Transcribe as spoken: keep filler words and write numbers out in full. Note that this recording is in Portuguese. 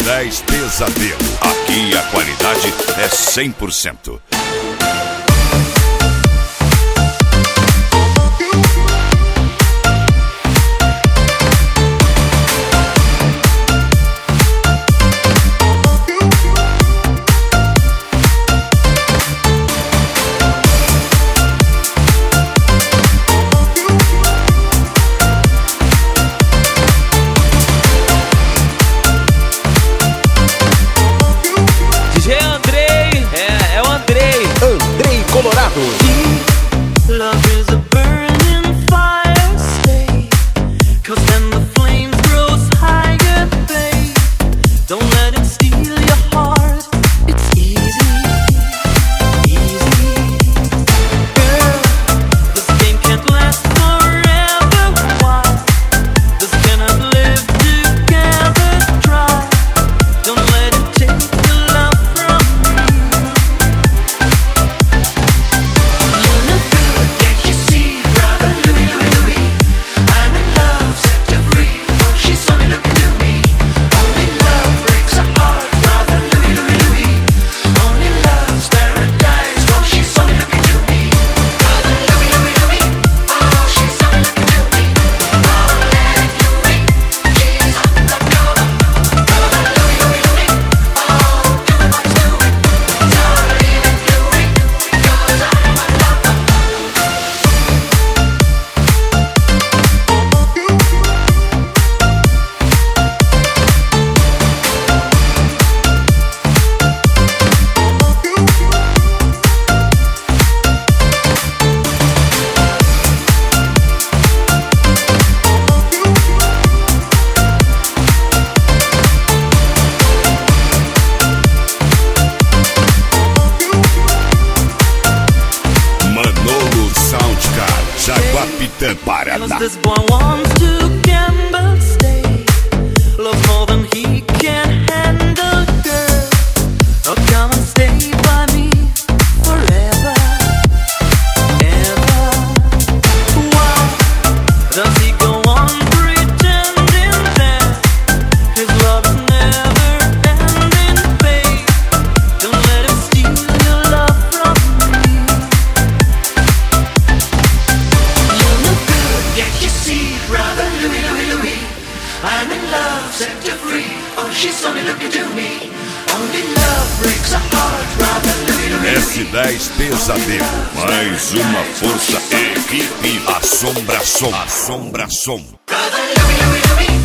dez Pesadelo. Aqui a qualidade é cem por cento. Jaguapitã, Paraná. This boy wants to gamble, stay, love more than he can handle, girl. Oh, come and stay by me forever, ever. Why does he go on pretending that his love's never ending, babe? Don't let him steal your love from me. Can't you see, brother Louie, Louie, Louie? I'm in love, set her free. Oh, she's only looking to me. Only love breaks a heart, brother Louie, Louie, Louie. S dez Pesadelo, mais uma força, equipe Assombração, Assombração. Brother Louie, Louie, Louie.